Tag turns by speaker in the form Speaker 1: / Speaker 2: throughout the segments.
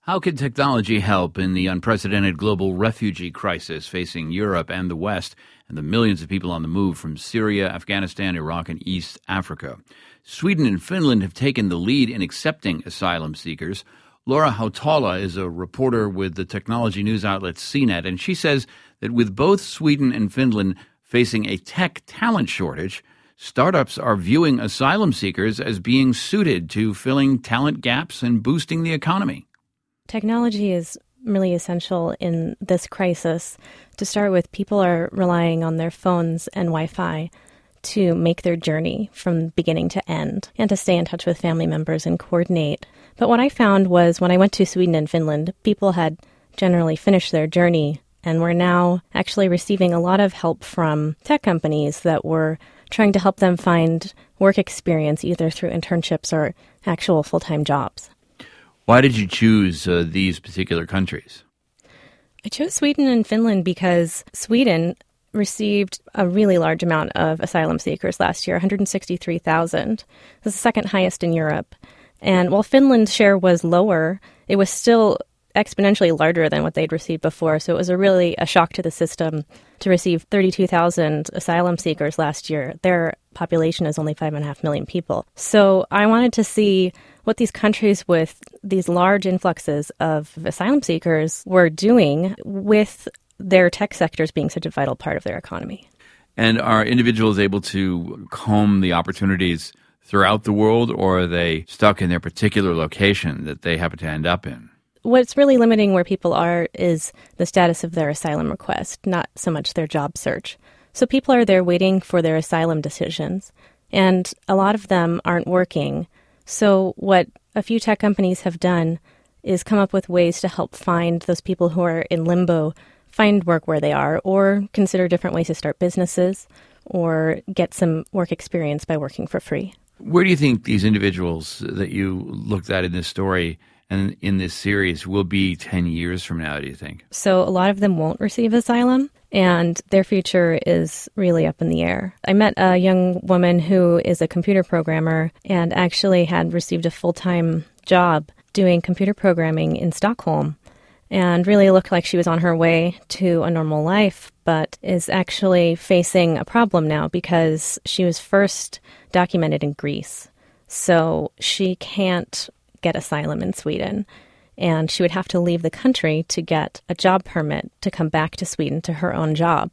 Speaker 1: How can technology help in the unprecedented global refugee crisis facing Europe and the West and the millions of people on the move from Syria, Afghanistan, Iraq, and East Africa? Sweden and Finland have taken the lead in accepting asylum seekers. Laura Hautala is a reporter with the technology news outlet CNET, and she says that with both Sweden and Finland facing a tech talent shortage, startups are viewing asylum seekers as being suited to filling talent gaps and boosting the economy.
Speaker 2: Technology is really essential in this crisis. To start with, people are relying on their phones and Wi-Fi to make their journey from beginning to end and to stay in touch with family members and coordinate. But what I found was when I went to Sweden and Finland, people had generally finished their journey and were now actually receiving a lot of help from tech companies that were trying to help them find work experience either through internships or actual full-time jobs.
Speaker 1: Why did you choose these particular countries?
Speaker 2: I chose Sweden and Finland because Sweden received a really large amount of asylum seekers last year, 163,000. This is the second highest in Europe. And while Finland's share was lower, it was still exponentially larger than what they'd received before. So it was really a shock to the system to receive 32,000 asylum seekers last year. Their population is only 5.5 million people. So I wanted to see what these countries with these large influxes of asylum seekers were doing with their tech sectors being such a vital part of their economy.
Speaker 1: And are individuals able to comb the opportunities throughout the world, or are they stuck in their particular location that they happen to end up in?
Speaker 2: What's really limiting where people are is the status of their asylum request, not so much their job search. So people are there waiting for their asylum decisions, and a lot of them aren't working. So what a few tech companies have done is come up with ways to help find those people who are in limbo find work where they are, or consider different ways to start businesses, or get some work experience by working for free.
Speaker 1: Where do you think these individuals that you looked at in this story and in this series will be 10 years from now, do you think?
Speaker 2: So a lot of them won't receive asylum, and their future is really up in the air. I met a young woman who is a computer programmer and actually had received a full-time job doing computer programming in Stockholm, and really looked like she was on her way to a normal life, but is actually facing a problem now because she was first documented in Greece. So she can't get asylum in Sweden, and she would have to leave the country to get a job permit to come back to Sweden to her own job.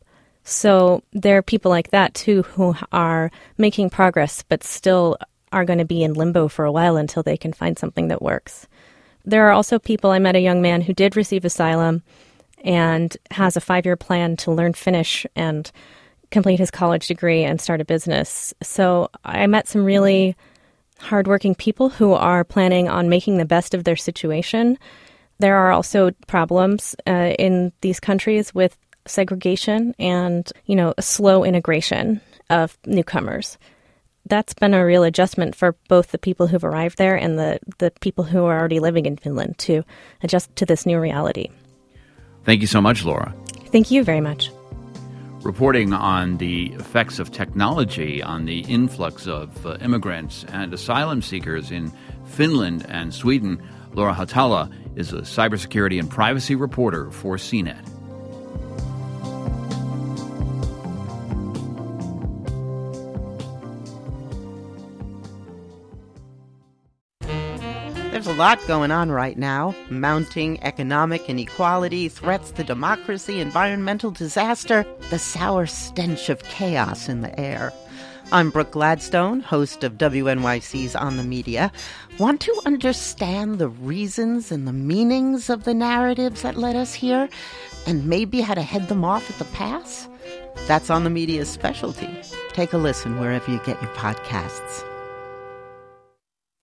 Speaker 2: So there are people like that, too, who are making progress but still are going to be in limbo for a while until they can find something that works. There are also people, I met a young man who did receive asylum and has a 5-year plan to learn Finnish and complete his college degree and start a business. So I met some really hardworking people who are planning on making the best of their situation. There are also problems in these countries with segregation and, a slow integration of newcomers. That's been a real adjustment for both the people who've arrived there and the people who are already living in Finland to adjust to this new reality.
Speaker 1: Thank you so much, Laura.
Speaker 2: Thank you very much.
Speaker 1: Reporting on the effects of technology on the influx of immigrants and asylum seekers in Finland and Sweden, Laura Hautala is a cybersecurity and privacy reporter for CNET.
Speaker 3: There's a lot going on right now. Mounting economic inequality, threats to democracy, environmental disaster, the sour stench of chaos in the air. I'm Brooke Gladstone, host of WNYC's On the Media. Want to understand the reasons and the meanings of the narratives that led us here, and maybe how to head them off at the pass? That's On the Media's specialty. Take a listen wherever you get your podcasts.